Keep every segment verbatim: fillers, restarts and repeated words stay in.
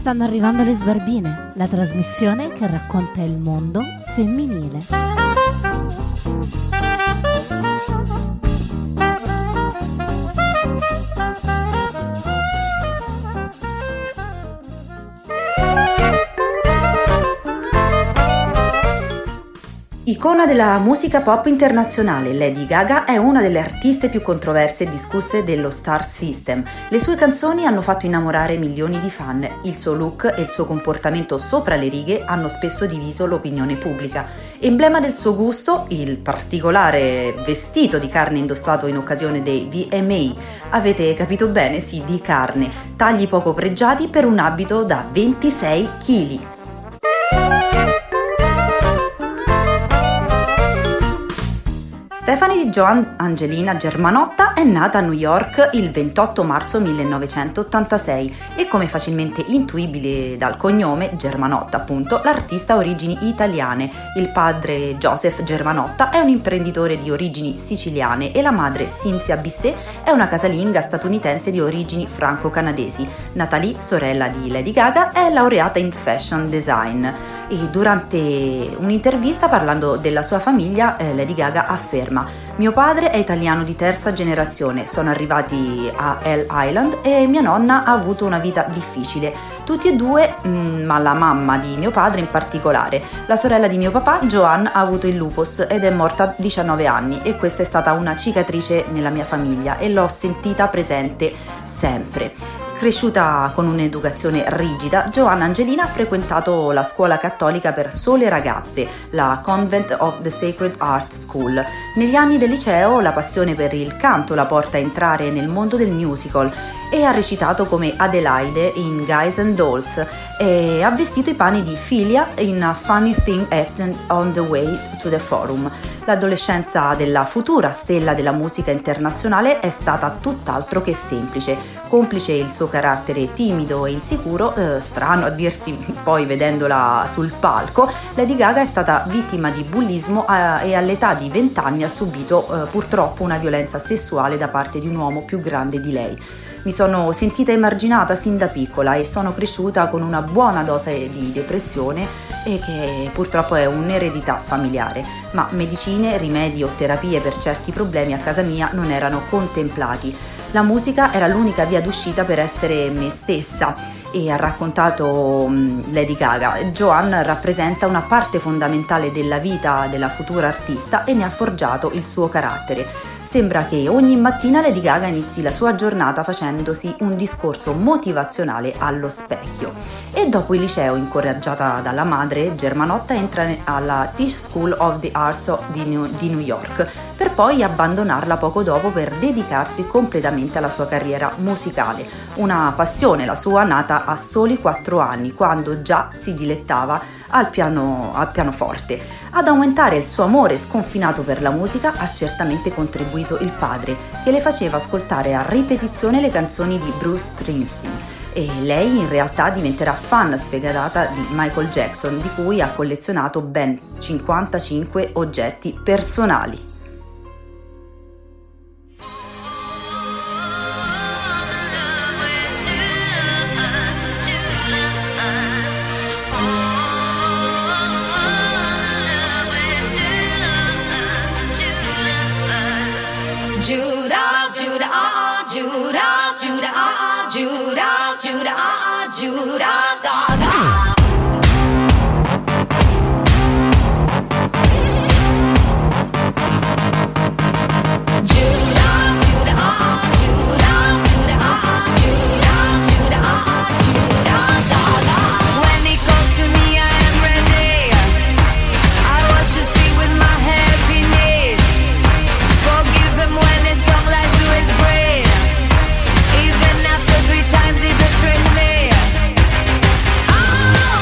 Stanno arrivando le Sbarbine, la trasmissione che racconta il mondo femminile. Icona della musica pop internazionale, Lady Gaga è una delle artiste più controverse e discusse dello Star System. Le sue canzoni hanno fatto innamorare milioni di fan. Il suo look e il suo comportamento sopra le righe hanno spesso diviso l'opinione pubblica. Emblema del suo gusto, il particolare vestito di carne indossato in occasione dei V M A. Avete capito bene? Sì, di carne. Tagli poco pregiati per un abito da ventisei chili. Stephanie Joan Angelina Germanotta è nata a New York il ventotto marzo millenovecentottantasei e, come facilmente intuibile dal cognome Germanotta appunto, l'artista ha origini italiane. Il padre Joseph Germanotta è un imprenditore di origini siciliane e la madre Cynthia Bisset è una casalinga statunitense di origini franco-canadesi. Natalie, sorella di Lady Gaga, è laureata in fashion design. E durante un'intervista parlando della sua famiglia, eh, Lady Gaga afferma: mio padre è italiano di terza generazione, sono arrivati a L Island e mia nonna ha avuto una vita difficile. Tutti e due, mh, ma la mamma di mio padre in particolare. La sorella di mio papà, Joan, ha avuto il lupus ed è morta a diciannove anni e questa è stata una cicatrice nella mia famiglia e l'ho sentita presente sempre. Cresciuta con un'educazione rigida, Joan Angelina ha frequentato la scuola cattolica per sole ragazze, la Convent of the Sacred Heart School. Negli anni del liceo la passione per il canto la porta a entrare nel mondo del musical e ha recitato come Adelaide in Guys and Dolls e ha vestito i panni di Philia in A Funny Thing Happened on the Way to the Forum. L'adolescenza della futura stella della musica internazionale è stata tutt'altro che semplice. Complice il suo carattere timido e insicuro, eh, strano a dirsi poi vedendola sul palco, Lady Gaga è stata vittima di bullismo eh, e all'età di venti anni ha subito eh, purtroppo una violenza sessuale da parte di un uomo più grande di lei. Mi sono sentita emarginata sin da piccola e sono cresciuta con una buona dose di depressione e che purtroppo è un'eredità familiare, ma medicine, rimedi o terapie per certi problemi a casa mia non erano contemplati. La musica era l'unica via d'uscita per essere me stessa e ha raccontato Lady Gaga. Joan rappresenta una parte fondamentale della vita della futura artista e ne ha forgiato il suo carattere. Sembra che ogni mattina Lady Gaga inizi la sua giornata facendosi un discorso motivazionale allo specchio. E dopo il liceo, incoraggiata dalla madre, Germanotta entra alla Tisch School of the Arts di New, di New York, per poi abbandonarla poco dopo per dedicarsi completamente alla sua carriera musicale. Una passione, la sua, nata a soli quattro anni, quando già si dilettava al, piano, al pianoforte. Ad aumentare il suo amore sconfinato per la musica ha certamente contribuito il padre, che le faceva ascoltare a ripetizione le canzoni di Bruce Springsteen. E lei in realtà diventerà fan sfegatata di Michael Jackson, di cui ha collezionato ben cinquantacinque oggetti personali. Judas, Judas, ah, ah, Judas, Judas, ah, ah, Judas, Judas, ah, ah, Judas, Gaga. Even after three times he betrays me.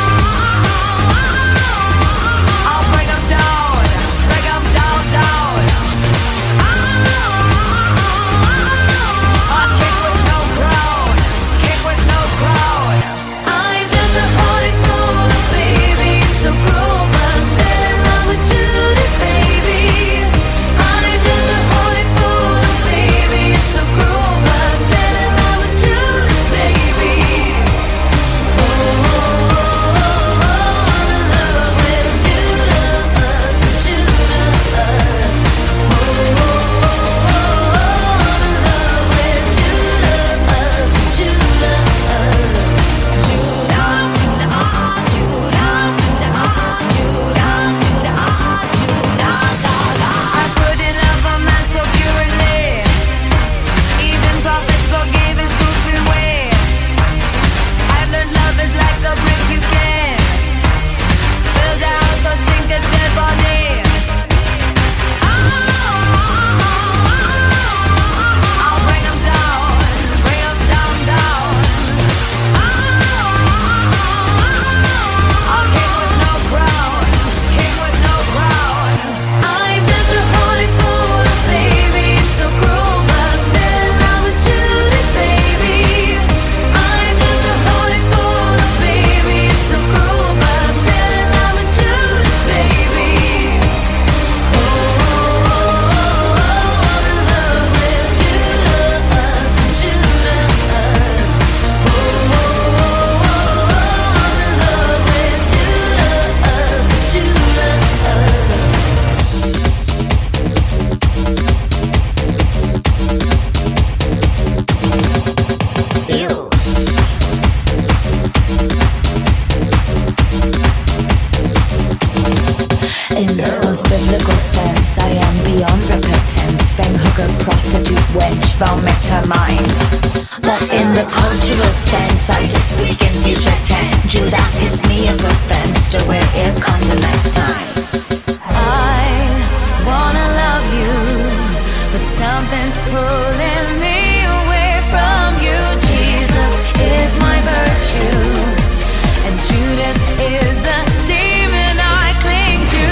wishbone makes her mind. But in the cultural sense, I just speak in future tense. Judas is me of offense to where it comes the next time. I wanna love you, but something's pulling me away from you. Jesus is my virtue, and Judas is the demon I cling to.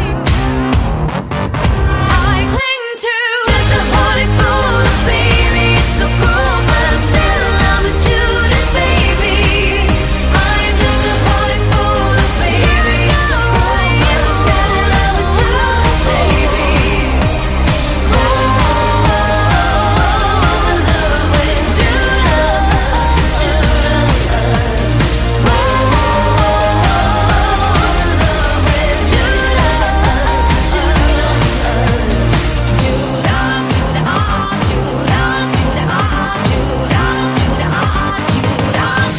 I cling to just a body full of baby. It's so cruel, but I'm still in love with Judas, baby. I'm just a body full of baby. It's so cruel, but I'm still in love with Judas, baby. Oh, in love with Judas, Judas. Oh, in love with Judas, Judas. Judas, Judas, ah, Judas, Judas, ah, Judas, Judas, ah, Judas,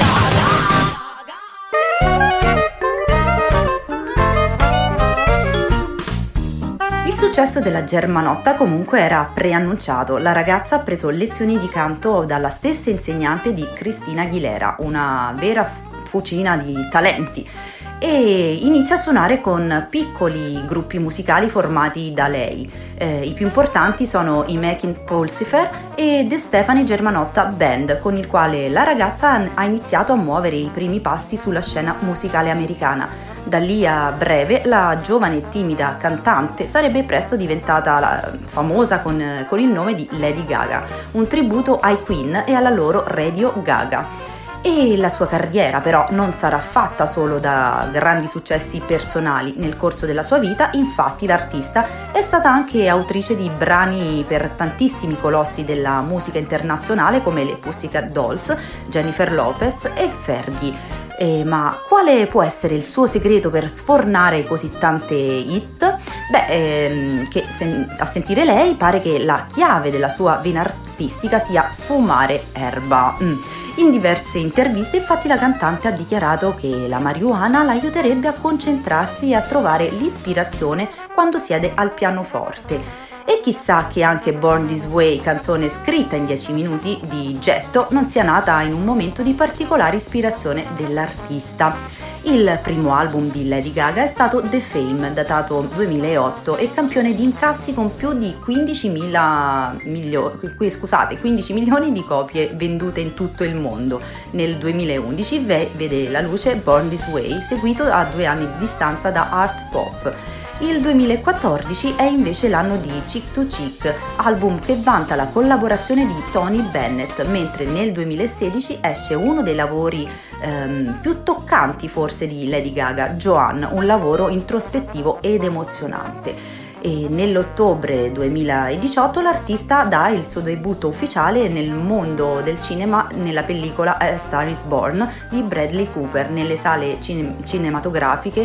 Il successo della Germanotta comunque era preannunciato. La ragazza ha preso lezioni di canto dalla stessa insegnante di Christina Aguilera, una vera fucina di talenti, e inizia a suonare con piccoli gruppi musicali formati da lei. Eh, I più importanti sono i Making Pulsifer e The Stefani Germanotta Band, con il quale la ragazza ha iniziato a muovere i primi passi sulla scena musicale americana. Da lì a breve la giovane e timida cantante sarebbe presto diventata la- famosa con, con il nome di Lady Gaga, un tributo ai Queen e alla loro Radio Gaga. E la sua carriera però non sarà fatta solo da grandi successi personali. Nel corso della sua vita, infatti, l'artista è stata anche autrice di brani per tantissimi colossi della musica internazionale come le Pussycat Dolls, Jennifer Lopez e Fergie. Eh, ma quale può essere il suo segreto per sfornare così tante hit? Beh, ehm, che sen- a sentire lei pare che la chiave della sua vena artistica sia fumare erba. Mm. In diverse interviste, infatti, la cantante ha dichiarato che la marijuana la aiuterebbe a concentrarsi e a trovare l'ispirazione quando siede al pianoforte. E chissà che anche Born This Way, canzone scritta in dieci minuti di getto, non sia nata in un momento di particolare ispirazione dell'artista. Il primo album di Lady Gaga è stato The Fame, datato duemilaotto, e campione di incassi con più di quindicimila milio- scusate, quindici milioni di copie vendute in tutto il mondo. Nel duemilaundici ve- vede la luce Born This Way, seguito a due anni di distanza da Art Pop. Il duemilaquattordici è invece l'anno di Chick to Chick, album che vanta la collaborazione di Tony Bennett, mentre nel duemilasedici esce uno dei lavori ehm, più toccanti forse di Lady Gaga, Joanne, un lavoro introspettivo ed emozionante. E nell'ottobre duemiladiciotto l'artista dà il suo debutto ufficiale nel mondo del cinema nella pellicola A Star is Born di Bradley Cooper nelle sale cine- cinematografiche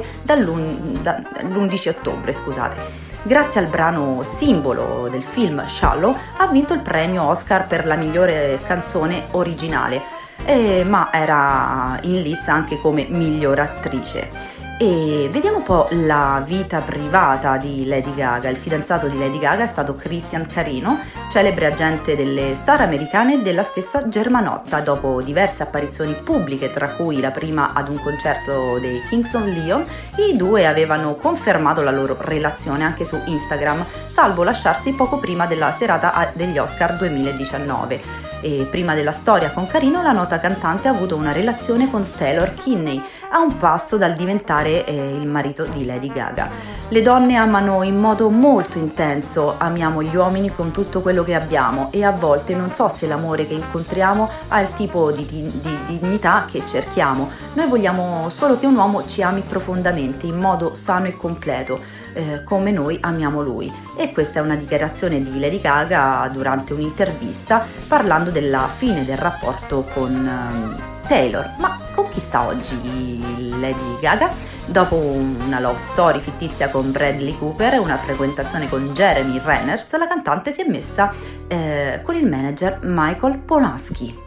dall'undici ottobre, scusate. Grazie al brano simbolo del film Shallow ha vinto il premio Oscar per la migliore canzone originale, eh, ma era in lizza anche come miglior attrice. E vediamo un po' la vita privata di Lady Gaga. Il fidanzato di Lady Gaga è stato Christian Carino, celebre agente delle star americane della stessa Germanotta. Dopo diverse apparizioni pubbliche, tra cui la prima ad un concerto dei Kings of Leon, i due avevano confermato la loro relazione anche su Instagram, salvo lasciarsi poco prima della serata degli Oscar duemiladiciannove. E prima della storia con Carino, la nota cantante ha avuto una relazione con Taylor Kinney, a un passo dal diventare eh, il marito di Lady Gaga. Le donne amano in modo molto intenso, amiamo gli uomini con tutto quello che abbiamo, e a volte non so se l'amore che incontriamo ha il tipo di, di, di dignità che cerchiamo. Noi vogliamo solo che un uomo ci ami profondamente, in modo sano e completo, eh, come noi amiamo lui. E questa è una dichiarazione di Lady Gaga durante un'intervista parlando della fine del rapporto con um, Taylor. Ma con chi sta oggi Lady Gaga? Dopo una love story fittizia con Bradley Cooper e una frequentazione con Jeremy Renner, la cantante si è messa eh, con il manager Michael Polanski.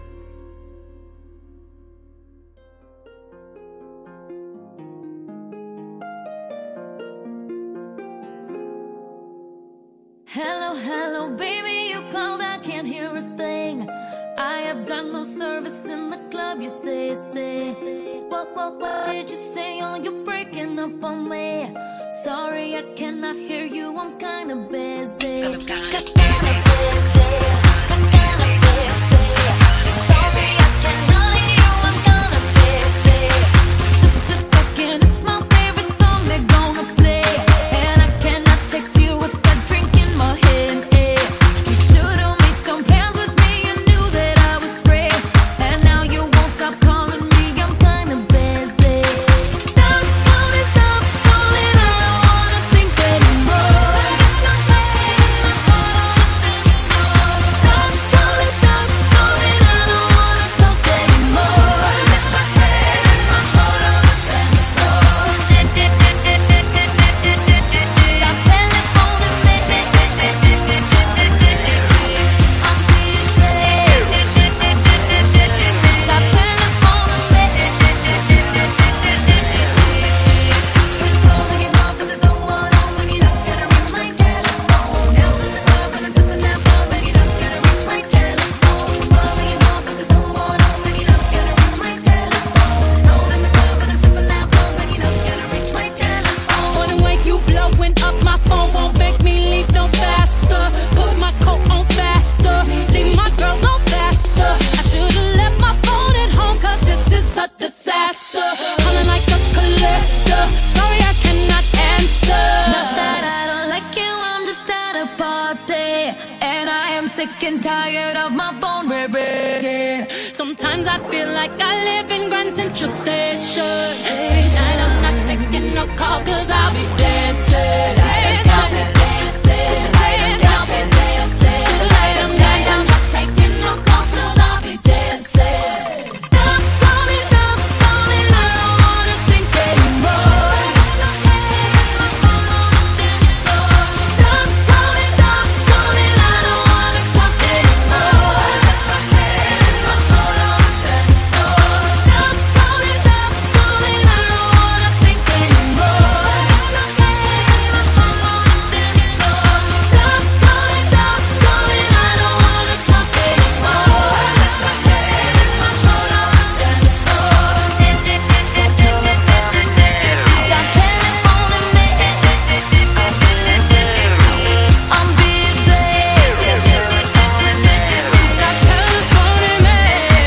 Hello, hello, baby, you called, I can't hear a got no service in the club, you say, say. What, what, what did you say? Oh, you're breaking up on me. Sorry, I cannot hear you, I'm kinda busy. Kinda busy, kinda busy. Sorry, I cannot hear you, I'm kinda busy. Just a second, it's my favorite song they're gonna play. And I cannot text you with that drink in my hand, eh. You should've made some plans with me, you knew that I was free. And now you won't stop calling me, I'm kinda busy. Stop calling, stop calling, I don't wanna think anymore. Stop calling, stop calling, I don't wanna talk anymore. Let my head and my heart on the dance floor. Stop telephoning me. Stop telephoning me. Controlling your heart, but there's no one home when you're not gonna reach my telephone. Out in the club and I'm sipping that bub and you're not gonna reach my telephone. Calling your heart, but there's no one home when you're not gonna reach my telephone. Out in the club and I'm sipping that bub and you're not gonna reach my telephone. On the way you blowing up, my phone won't make me leave no faster. Put my coat on faster, leave my girls on faster. I should've left my phone at home, cause this is a disaster. Calling like a collector, sorry I cannot answer. Not that I don't like you, I'm just at a party. And I am sick and tired of my phone ringing. Sometimes I feel like I live in Grand Central Station. Tonight I'm not taking no calls, cause I'll be dancing. Dancing, dancing, dancing, dancing. Tonight I'm not taking no calls, cause I'll be dancing. Stop calling, stop calling, I don't wanna think anymore. Stop calling, stop calling, I don't wanna talk anymore. Stop calling, stop calling, I don't wanna think anymore. Stop calling, stop calling, I don't wanna talk anymore. Stop telephoning me. I'm busy. Stop telephoning me.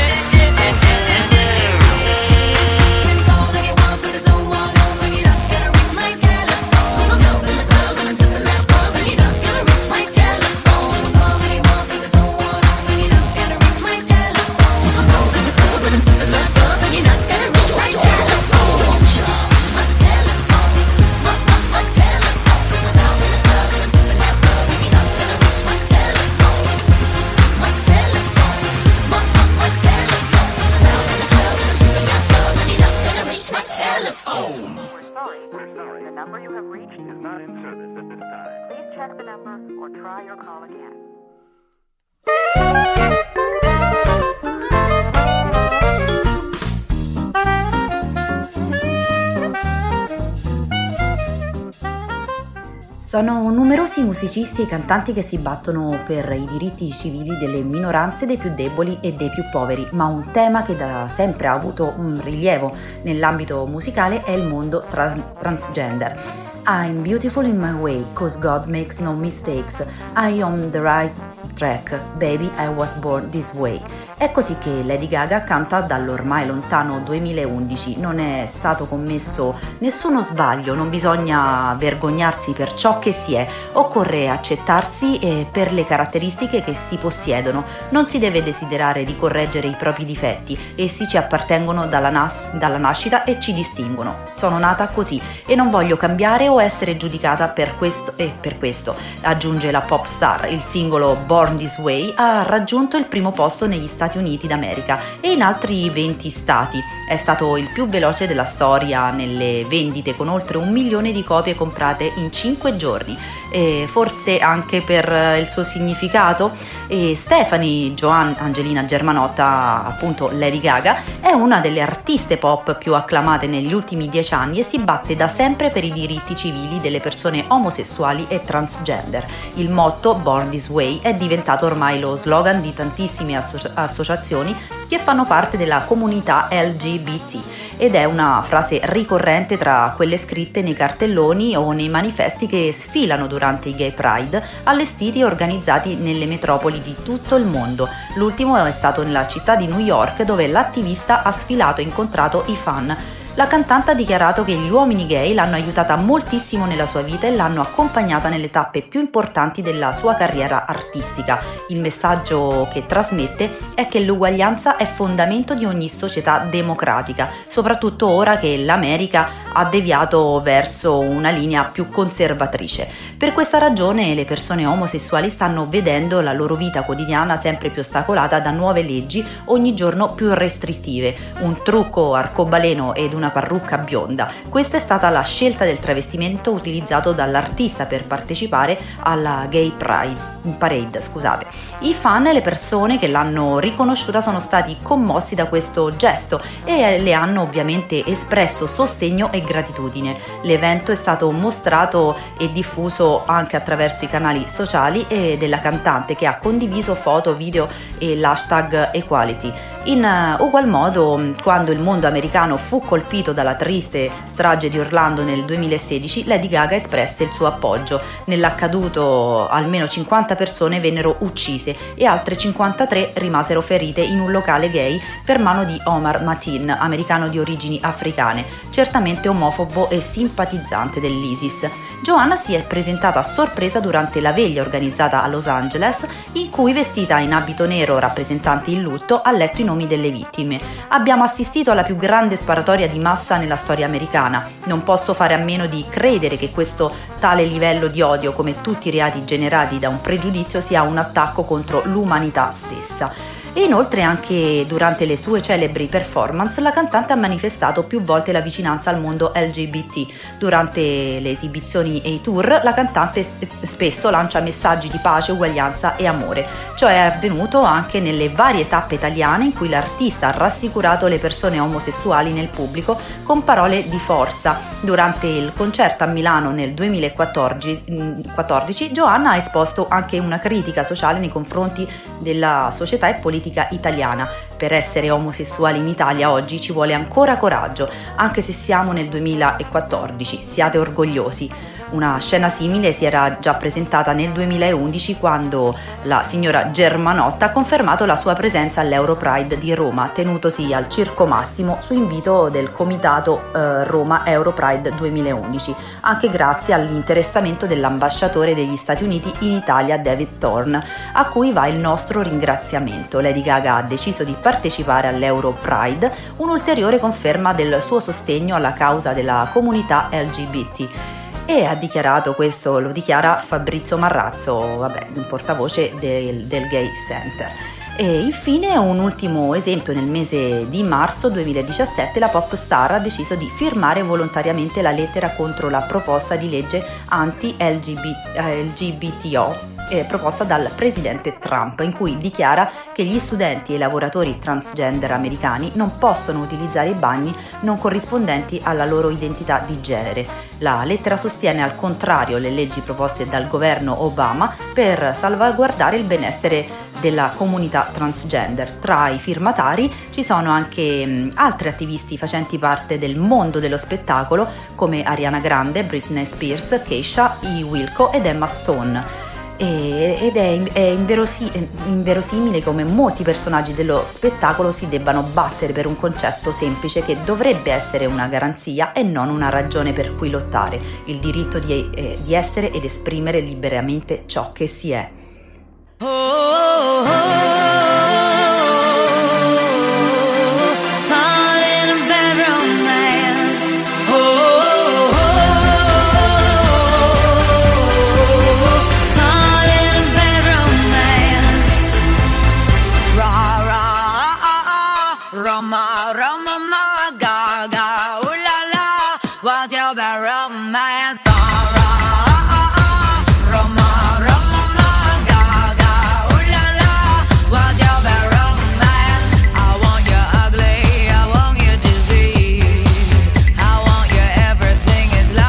Calling you up, but there's no one home when you're not gonna reach my telephone. 'Cause I'm out in the club and I'm sipping that bub and you're not gonna reach my telephone. Calling you up, but there's no one home when you're not gonna reach my telephone. 'Cause I'm out in the club and I'm sipping that bub and you're not gonna reach my telephone. My telephone, my, my, my telephone. 'Cause I'm out in the club and I'm sipping that bub and you're not gonna reach my telephone. My telephone, my, my, my telephone. 'Cause I'm out in the club and I'm sipping that bub and you're not gonna reach my telephone. We're sorry. We're sorry. The number you have reached is not in service at this time. Please check the number or try your call again. Sono numerosi i musicisti e i cantanti che si battono per i diritti civili delle minoranze, dei più deboli e dei più poveri, ma un tema che da sempre ha avuto un rilievo nell'ambito musicale è il mondo tra- transgender. I'm beautiful in my way, cause God makes no mistakes. I am the right track, baby I was born this way. È così che Lady Gaga canta dall'ormai lontano duemilaundici. Non è stato commesso nessuno sbaglio, non bisogna vergognarsi per ciò che si è, occorre accettarsi eh, per le caratteristiche che si possiedono. Non si deve desiderare di correggere i propri difetti, essi ci appartengono dalla, nas- dalla nascita e ci distinguono. Sono nata così e non voglio cambiare o essere giudicata per questo e per questo, aggiunge la pop star. Il singolo Born This Way ha raggiunto il primo posto negli Stati Uniti d'America e in altri venti stati. È stato il più veloce della storia nelle vendite, con oltre un milione di copie comprate in cinque giorni. E forse anche per il suo significato. E Stephanie Joan Angelina Germanotta, appunto Lady Gaga, è una delle artiste pop più acclamate negli ultimi dieci anni e si batte da sempre per i diritti civili delle persone omosessuali e transgender. Il motto Born This Way è diventato ormai lo slogan di tantissime associ- associazioni che fanno parte della comunità L G B T ed è una frase ricorrente tra quelle scritte nei cartelloni o nei manifesti che sfilano durante i Gay Pride allestiti e organizzati nelle metropoli di tutto il mondo. L'ultimo è stato nella città di New York, dove l'attivista ha sfilato e incontrato i fan. La cantante ha dichiarato che gli uomini gay l'hanno aiutata moltissimo nella sua vita e l'hanno accompagnata nelle tappe più importanti della sua carriera artistica. Il messaggio che trasmette è che l'uguaglianza è fondamento di ogni società democratica, soprattutto ora che l'America ha deviato verso una linea più conservatrice. Per questa ragione le persone omosessuali stanno vedendo la loro vita quotidiana sempre più ostacolata da nuove leggi ogni giorno più restrittive, un trucco arcobaleno ed una parrucca bionda. Questa è stata la scelta del travestimento utilizzato dall'artista per partecipare alla Gay Pride, Parade. Scusate. I fan e le persone che l'hanno riconosciuta sono stati commossi da questo gesto e le hanno ovviamente espresso sostegno e gratitudine. L'evento è stato mostrato e diffuso anche attraverso i canali sociali e della cantante, che ha condiviso foto, video e l'hashtag Equality. In uh, ugual modo, quando il mondo americano fu colpito dalla triste strage di Orlando nel duemilasedici, Lady Gaga espresse il suo appoggio. Nell'accaduto almeno cinquanta persone vennero uccise e altre cinquantatré rimasero ferite in un locale gay per mano di Omar Mateen, americano di origini africane, certamente omofobo e simpatizzante dell'ISIS. Joanna si è presentata a sorpresa durante la veglia organizzata a Los Angeles, in cui, vestita in abito nero rappresentante il lutto, ha letto i nomi delle vittime. Abbiamo assistito alla più grande sparatoria di massa nella storia americana. Non posso fare a meno di credere che questo tale livello di odio, come tutti i reati generati da un pregiudizio, sia un attacco contro l'umanità stessa. E inoltre, anche durante le sue celebri performance, la cantante ha manifestato più volte la vicinanza al mondo L G B T. Durante le esibizioni e i tour, la cantante spesso lancia messaggi di pace, uguaglianza e amore. Ciò è avvenuto anche nelle varie tappe italiane, in cui l'artista ha rassicurato le persone omosessuali nel pubblico con parole di forza. Durante il concerto a Milano nel duemilaquattordici, Joanna ha esposto anche una critica sociale nei confronti della società e politica italiana. Per essere omosessuali in Italia oggi ci vuole ancora coraggio, anche se siamo nel duemilaquattordici, siate orgogliosi. Una scena simile si era già presentata nel duemilaundici, quando la signora Germanotta ha confermato la sua presenza all'Europride di Roma, tenutosi al Circo Massimo su invito del comitato eh, Roma Europride duemilaundici, anche grazie all'interessamento dell'ambasciatore degli Stati Uniti in Italia, David Thorne, a cui va il nostro ringraziamento. Lady Gaga ha deciso di partecipare all'Europride, un'ulteriore conferma del suo sostegno alla causa della comunità L G B T. E ha dichiarato, questo lo dichiara Fabrizio Marrazzo, vabbè, un portavoce del, del Gay Center. E infine un ultimo esempio: nel mese di marzo duemiladiciassette la pop star ha deciso di firmare volontariamente la lettera contro la proposta di legge anti-L G B T O eh, proposta dal presidente Trump, in cui dichiara che gli studenti e i lavoratori transgender americani non possono utilizzare i bagni non corrispondenti alla loro identità di genere. La lettera sostiene al contrario le leggi proposte dal governo Obama per salvaguardare il benessere della comunità transgender. Tra i firmatari ci sono anche mh, altri attivisti facenti parte del mondo dello spettacolo, come Ariana Grande, Britney Spears, Keisha, E. Wilco ed Emma Stone. E, ed è, è inverosi- inverosimile come molti personaggi dello spettacolo si debbano battere per un concetto semplice che dovrebbe essere una garanzia e non una ragione per cui lottare: il diritto di, eh, di essere ed esprimere liberamente ciò che si è. Oh, oh, oh.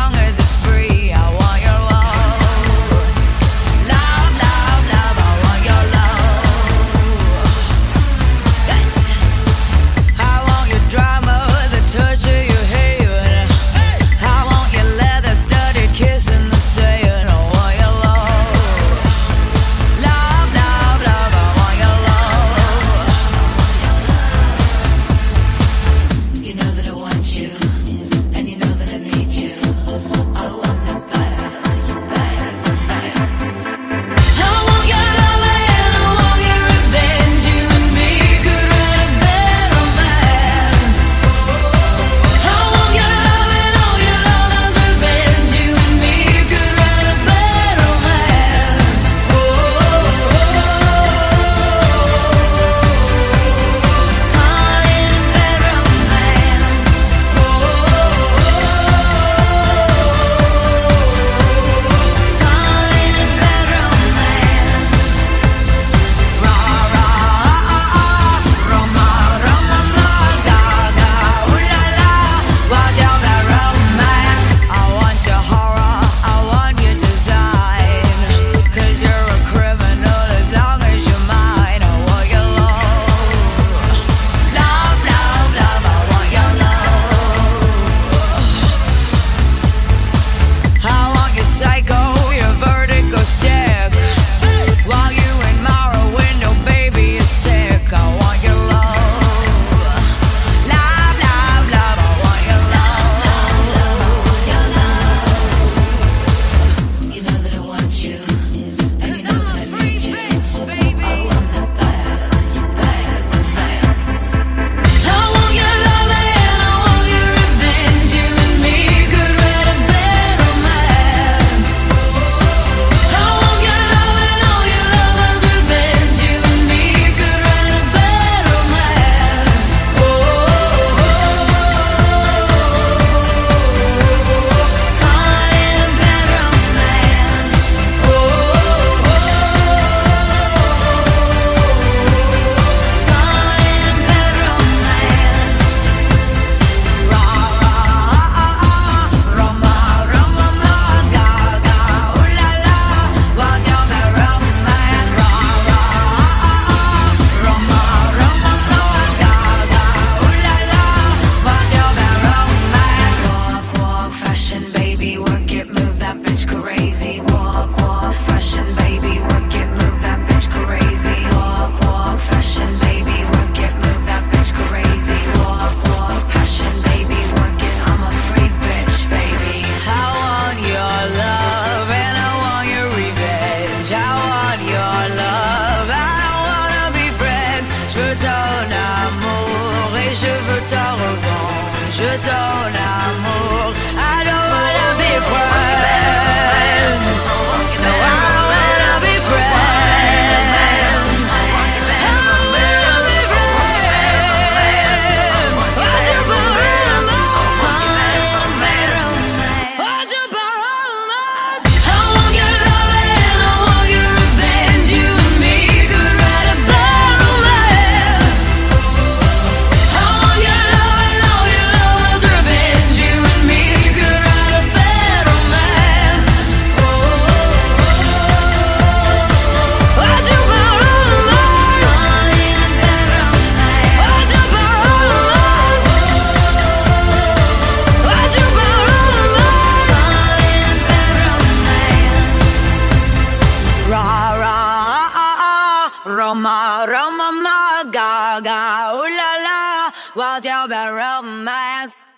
Love, love, love, I want your Je veux ton amour et je veux ta revanche. Je ton amour. I don't wanna be friends. No, I wanna be friends. I wanna be friends. Why'd you borrow mine? Why'd you borrow mine? I want your love and I want your revenge. You and me could write a bad romance. I want your love and all your love's revenge. You and me could write a bad romance. Why'd you borrow mine? Why'd you borrow mine? Why'd you borrow mine? Ra ra ah ah, Roma Roma ma ga ga, ooh la la, what's your bad romance?